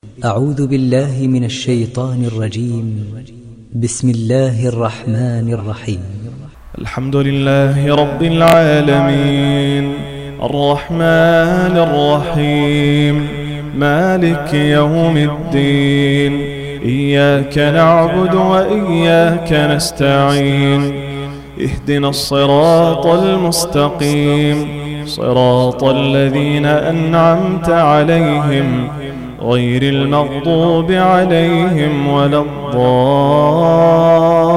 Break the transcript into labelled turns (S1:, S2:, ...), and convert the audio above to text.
S1: أعوذ بالله من الشيطان الرجيم. بسم الله الرحمن الرحيم.
S2: الحمد لله رب العالمين الرحمن الرحيم مالك يوم الدين، إياك نعبد وإياك نستعين، اهدنا الصراط المستقيم، صراط الذين أنعمت عليهم غير المغضوب عليهم ولا الضالين.